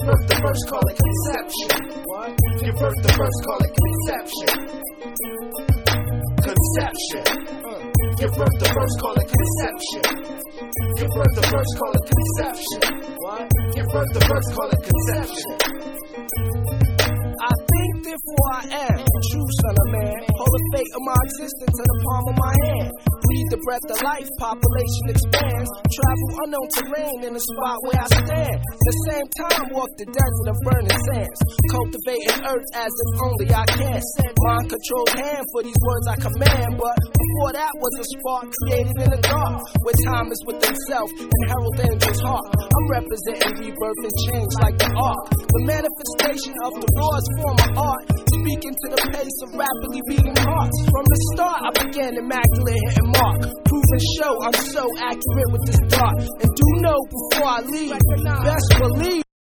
Give birth the verse, call it conception. Give birth the verse, call it conception. Conception. Give birth the verse, call it conception. Give birth the verse, call it conception. Give birth the verse, call it conception. I think, therefore I am true son of man. Hold the fate of my existence in the palm of my hand. Breathe the breath of life, population expands. Travel unknown terrain in the spot where I stand. At the same time, walk the desert of burning sands. Cultivating earth as if only I can. Mind control hand for these words I command. But before that was a spark created in the dark, where time is within self and herald angel's heart. I'm representing rebirth and change like the ark. The manifestation of the rawest form of art, speaking to the pace of rapidly beating hearts. From the start I began immaculate hitting mark. Prove and show I'm so accurate with this dart. And do know before I leave, best believe